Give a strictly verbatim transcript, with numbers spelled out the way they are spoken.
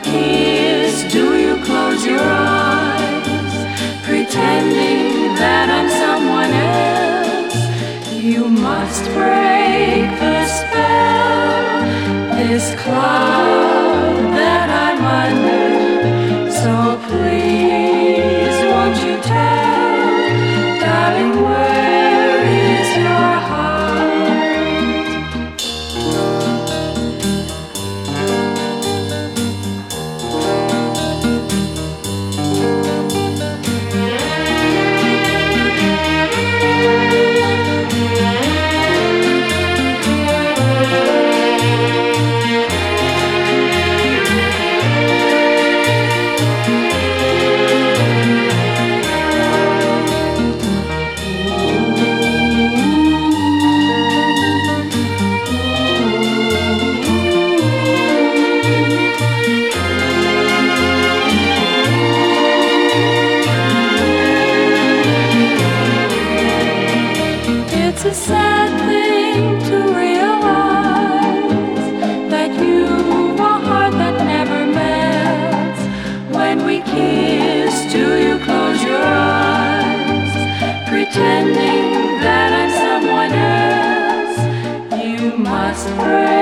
kiss, do you close your eyes, pretending that I'm someone else? You must break the spell, this cloud that I'm under. So please, won't you tell, darling, where is your heart? It's a sad thing to realize that you've a heart that never melts. When we kiss, do you close your eyes, pretending that I'm someone else? You must pray.